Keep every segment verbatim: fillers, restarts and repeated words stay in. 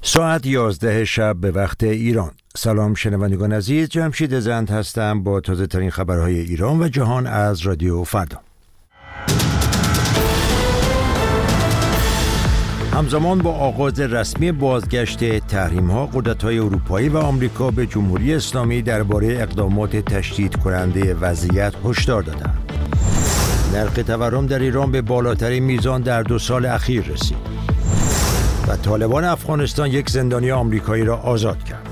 ساعت یازده شب به وقت ایران. سلام شنوندگان عزیز، جمشید زند هستم با تازه ترین خبرهای ایران و جهان از رادیو فردا. همزمان با آغاز رسمی بازگشت تحریم‌ها، قدرت‌های اروپایی و آمریکا به جمهوری اسلامی درباره اقدامات تشدید کننده وضعیت هشدار دادند. نرخ تورم در ایران به بالاترین میزان در دو سال اخیر رسید و طالبان افغانستان یک زندانی آمریکایی را آزاد کرد.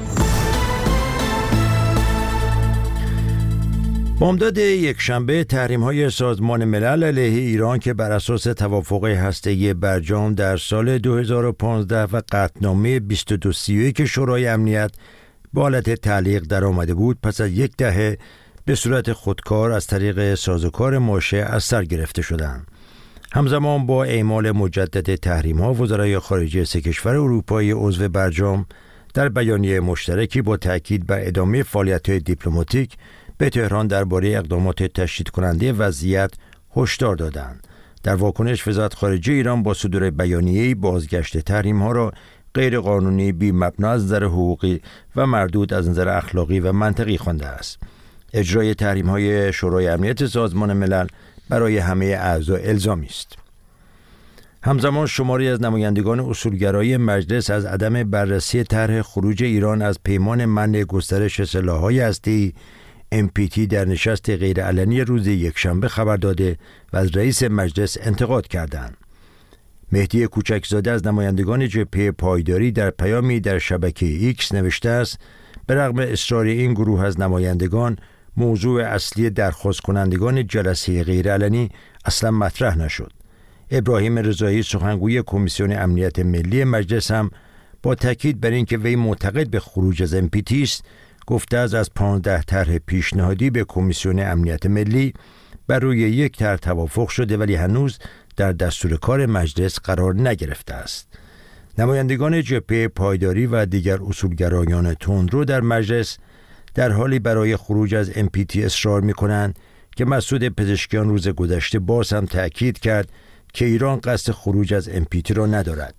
بامداد یکشنبه تحریم‌های سازمان ملل علیه ایران که بر اساس توافق هسته‌ای برجام در سال دو هزار و پانزده و قطعنامه بیست و دو سی و یک شورای امنیت به حالت تعلیق در آمده بود، پس از یک دهه به صورت خودکار از طریق سازوکار ماشه از سر گرفته شدند. همزمان با اعمال مجدد تحریم‌ها، وزرای خارجه سه کشور اروپایی عضو برجام در بیانیه مشترکی با تاکید بر ادامه فعالیت‌های دیپلماتیک به تهران درباره اقدامات تشدید کننده وضعیت هشدار دادند. در واکنش، وزارت خارجه ایران با صدور بیانیه‌ای بازگشت تحریم‌ها را غیر قانونی، بی مبنا از نظر حقوقی و مردود از نظر اخلاقی و منطقی خوانده است. اجرای تحریم‌های شورای امنیت سازمان ملل برای همه اعضا الزامی است. همزمان شماری از نمایندگان اصولگرای مجلس از عدم بررسی طرح خروج ایران از پیمان منع گسترش سلاح‌های هسته‌ای ام پی تی در نشست غیرعلنی روز یکشنبه خبر داده و از رئیس مجلس انتقاد کردند. مهدی کوچکزاده از نمایندگان جبهه پایداری در پیامی در شبکه ایکس نوشته است: به رغم اصرار این گروه از نمایندگان، موضوع اصلی درخواست کنندگان جلسه غیرعلنی اصلا مطرح نشد. ابراهیم رضایی، سخنگوی کمیسیون امنیت ملی مجلس، هم با تاکید بر اینکه وی معتقد به خروج از ام پی تی است، گفته است از پانزده طرح پیشنهادی به کمیسیون امنیت ملی بر روی یک طرح توافق شده ولی هنوز در دستور کار مجلس قرار نگرفته است. نمایندگان جبهه پایداری و دیگر اصولگرایان تندرو در مجلس در حالی برای خروج از ام پی تی اصرار می‌کنند که مسعود پزشکیان روز گذشته باز هم تأکید کرد که ایران قصد خروج از ام پی تی را ندارد.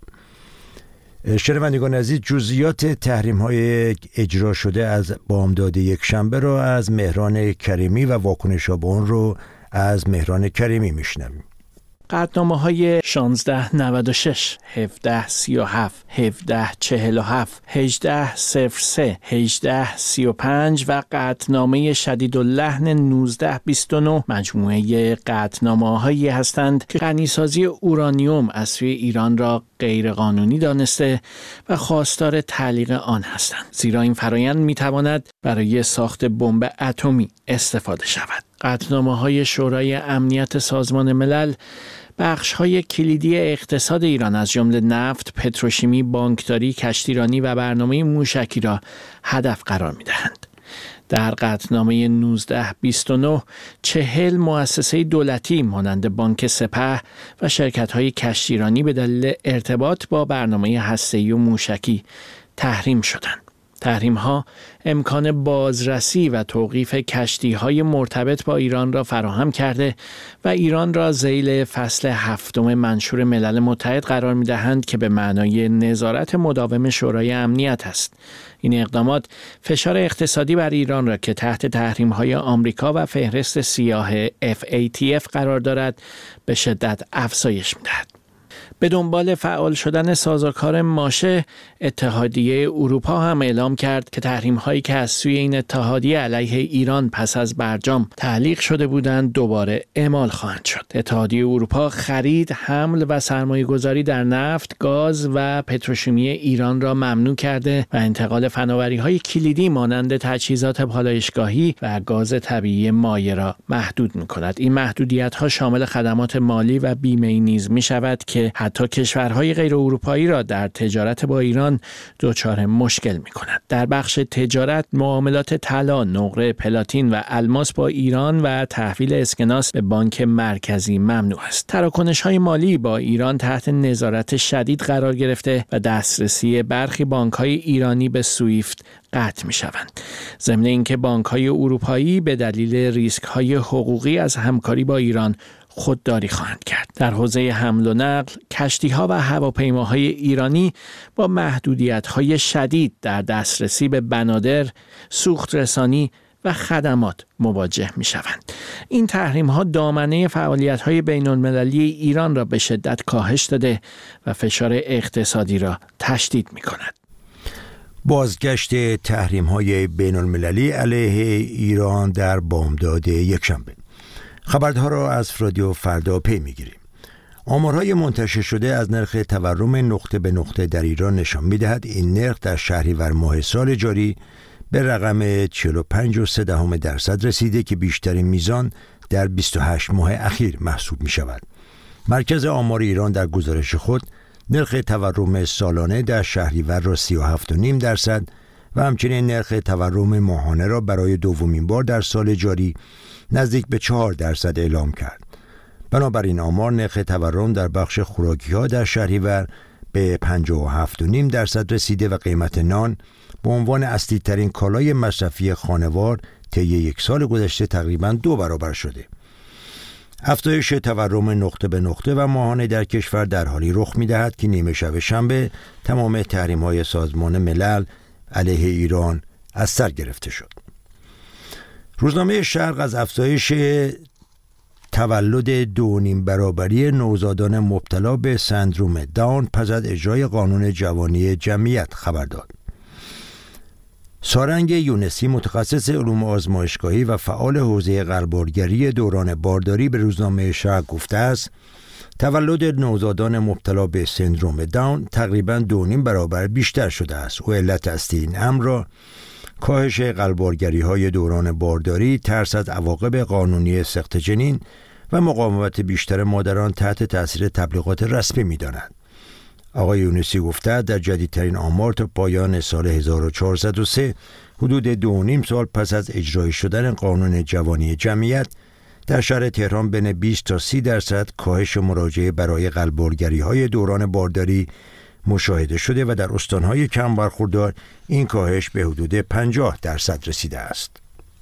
شنوندگان عزیز، جزئیات تحریم‌های اجرا شده از بامداد یکشنبه را از مهران کریمی و واکنش‌ها به آن رو از مهران کریمی میشنویم. قطعنامه‌های شانزده نود و شش، هفده سی و هفت، هفده چهل و هفت، هجده صفر سه، هجده سی و پنج و قطعنامه شدیداللحن نوزده بیست و نه مجموعه قطعنامه‌هایی هستند که غنیسازی اورانیوم از سوی ایران را غیرقانونی دانسته و خواستار تعلیق آن هستند، زیرا این فرایند می‌تواند برای ساخت بمب اتمی استفاده شود. قطعنامه‌های شورای امنیت سازمان ملل بخش‌های کلیدی اقتصاد ایران از جمله نفت، پتروشیمی، بانکداری، کشتیرانی و برنامه موشکی را هدف قرار می‌دهند. در قطعنامه نوزده بیست و نه، چهل مؤسسه دولتی مانند بانک سپه و شرکت‌های کشتیرانی به دلیل ارتباط با برنامه هسته‌ای و موشکی تحریم شدند. تحریم‌ها امکان بازرسی و توقیف کشتی‌های مرتبط با ایران را فراهم کرده و ایران را ذیل فصل هفتم منشور ملل متحد قرار می‌دهند که به معنای نظارت مداوم شورای امنیت است. این اقدامات فشار اقتصادی بر ایران را که تحت تحریم‌های آمریکا و فهرست سیاه اف ای تی اف قرار دارد به شدت افزایش می‌دهد. به دنبال فعال شدن سازوکار ماشه، اتحادیه اروپا هم اعلام کرد که تحریم‌هایی که از سوی این اتحادیه علیه ایران پس از برجام تعلیق شده بودند دوباره اعمال خواهند شد. اتحادیه اروپا خرید، حمل و سرمایه‌گذاری در نفت، گاز و پتروشیمی ایران را ممنوع کرده و انتقال فناوری‌های کلیدی مانند تجهیزات پالایشگاهی و گاز طبیعی مایع را محدود می‌کند. این محدودیت‌ها شامل خدمات مالی و بیمه‌ای نیز می‌شود که حتی کشورهای غیر اروپایی را در تجارت با ایران دچار مشکل می‌کند. در بخش تجارت، معاملات طلا، نقره، پلاتین و الماس با ایران و تحویل اسکناس به بانک مرکزی ممنوع است. تراکنش‌های مالی با ایران تحت نظارت شدید قرار گرفته و دسترسی برخی بانک‌های ایرانی به سویفت قطع می‌شوند. ضمن اینکه بانک‌های اروپایی به دلیل ریسک‌های حقوقی از همکاری با ایران خودداری خواهند کرد. در حوزه حمل و نقل، کشتی‌ها و هواپیماهای ایرانی با محدودیت‌های شدید در دسترسی به بنادر، سوخت رسانی و خدمات مواجه می‌شوند. این تحریم‌ها دامنه فعالیت‌های بین‌المللی ایران را به شدت کاهش داده و فشار اقتصادی را تشدید می‌کند. بازگشت تحریم‌های بین‌المللی علیه ایران در بامداد یکشنبه. خبرها را از رادیو فردا پی می‌گیریم. آمارهای منتشر شده از نرخ تورم نقطه به نقطه در ایران نشان می‌دهد این نرخ در شهریور ماه سال جاری به رقم چهل و پنج و سه دهم درصد رسیده که بیشترین میزان در بیست و هشت ماه اخیر محسوب می‌شود. مرکز آمار ایران در گزارش خود نرخ تورم سالانه در شهریور را سی و هفت و نیم درصد و همچنین نرخ تورم ماهانه را برای دومین بار در سال جاری نزدیک به چهار درصد اعلام کرد. بنابراین آمار نرخ تورم در بخش خوراکی‌ها در شهریور به پنجاه و هفت و نیم درصد رسیده و قیمت نان به عنوان اصلی ترین کالای مصرفی خانوار طی یک سال گذشته تقریباً دو برابر شده. افزایش تورم نقطه به نقطه و ماهانه در کشور در حالی رخ می‌دهد که نیمه شب شنبه تمام تحریم‌های سازمان ملل علیه ایران از سر گرفته شد. روزنامه شرق از افزایش تولد دو نیم برابری نوزادان مبتلا به سندروم داون پس از اجرای قانون جوانی جمعیت خبر داد. سارنگ یونسی، متخصص علوم آزمایشگاهی و فعال حوزه غربالگری دوران بارداری، به روزنامه شرق گفته است تولد نوزادان مبتلا به سندروم داون تقریباً دو نیم برابر بیشتر شده است. او علت اصلی این امر را کاهش غربالگری‌های دوران بارداری، ترس از عواقب قانونی سقط جنین و مقاومت بیشتر مادران تحت تاثیر تبلیغات رسمی می‌داند. آقای یونسی گفته در جدیدترین آمار تا پایان سال هزار و چهارصد و سه حدود دو نیم سال پس از اجرای شدن قانون جوانی جمعیت در شهر تهران بین بیست تا سی درصد کاهش مراجعه برای غربالگری‌های دوران بارداری مشاهده شده و در استان‌های کم برخوردار این کاهش به حدود پنجاه درصد رسیده است.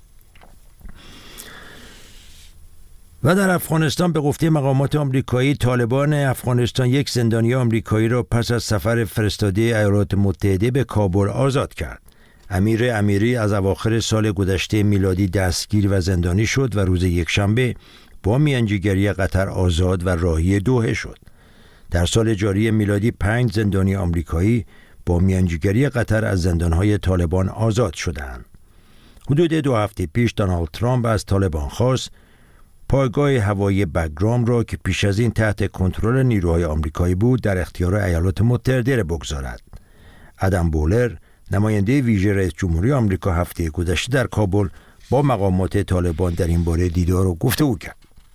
و در افغانستان به گفته مقامات آمریکایی، طالبان افغانستان یک زندانی آمریکایی را پس از سفر فرستاده ایالات متحده به کابل آزاد کرد. امیر امیری از اواخر سال گذشته میلادی دستگیر و زندانی شد و روز یکشنبه با میانجیگری قطر آزاد و راهی دوحه شد. در سال جاری میلادی پنج زندانی آمریکایی با میانجیگری قطر از زندانهای طالبان آزاد شدند. حدود دو هفته پیش دونالد ترامپ از طالبان خواست پایگاه هوایی بگرام را که پیش از این تحت کنترل نیروهای آمریکایی بود در اختیار ایالات متحده بگذارد. ادم بولر، نماینده ویژه رئیس جمهوری آمریکا، هفته گذشته در کابل با مقامات طالبان در این باره دیدار و گفتگو کرد.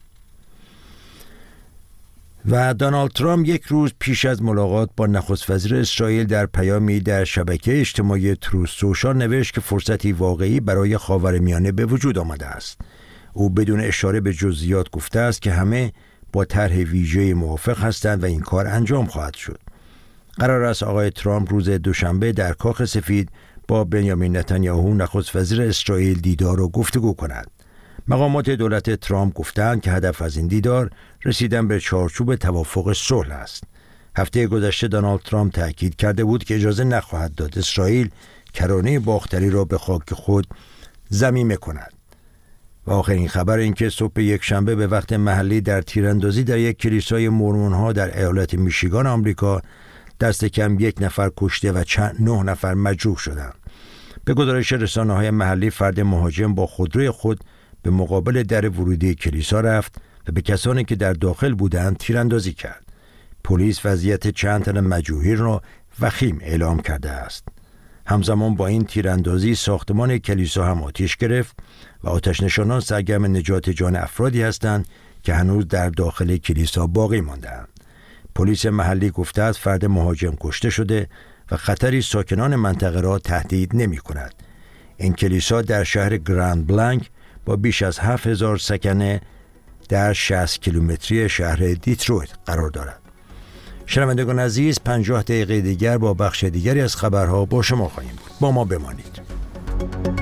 و دونالد ترامپ یک روز پیش از ملاقات با نخست وزیر اسرائیل در پیامی در شبکه اجتماعی تروث سوشال نوشت که فرصتی واقعی برای خاورمیانه به وجود آمده است. او بدون اشاره به جزئیات گفته است که همه با طرح ویژه موافق هستند و این کار انجام خواهد شد. قرار است آقای ترامپ روز دوشنبه در کاخ سفید با بنیامین نتانیاهو نخست وزیر اسرائیل دیدار و گفتگو کند. مقامات دولت ترامپ گفتند که هدف از این دیدار رسیدن به چارچوب توافق صلح است. هفته گذشته دونالد ترامپ تاکید کرده بود که اجازه نخواهد داد اسرائیل کرانه باختری را به خاک خود ضمیمه کند. و آخرین خبر این که صبح یک شنبه به وقت محلی در تیراندازی در یک کلیسای مورمون‌ها در ایالت میشیگان آمریکا دست کم یک نفر کشته و چند نه نفر مجروح شدند. به گزارش رسانه‌های محلی، فرد مهاجم با خودروی خود به مقابل در ورودی کلیسا رفت و به کسانی که در داخل بودند تیراندازی کرد. پلیس وضعیت چند تن مجروحین را وخیم اعلام کرده است. همزمان با این تیراندازی ساختمان کلیسا هم آتش گرفت و آتش‌نشانان سرگرم نجات جان افرادی هستند که هنوز در داخل کلیسا باقی مانده‌اند. پلیس محلی گفته است فرد مهاجم کشته شده و خطری ساکنان منطقه را تهدید نمی‌کند. این کلیسا در شهر گراند بلانک با بیش از هفت هزار سکنه در شصت کیلومتری شهر دیترویت قرار دارد. شنوندگان عزیز، پنجاه دقیقه دیگر با بخش دیگری از خبرها با شما خواهیم بود. با ما بمانید.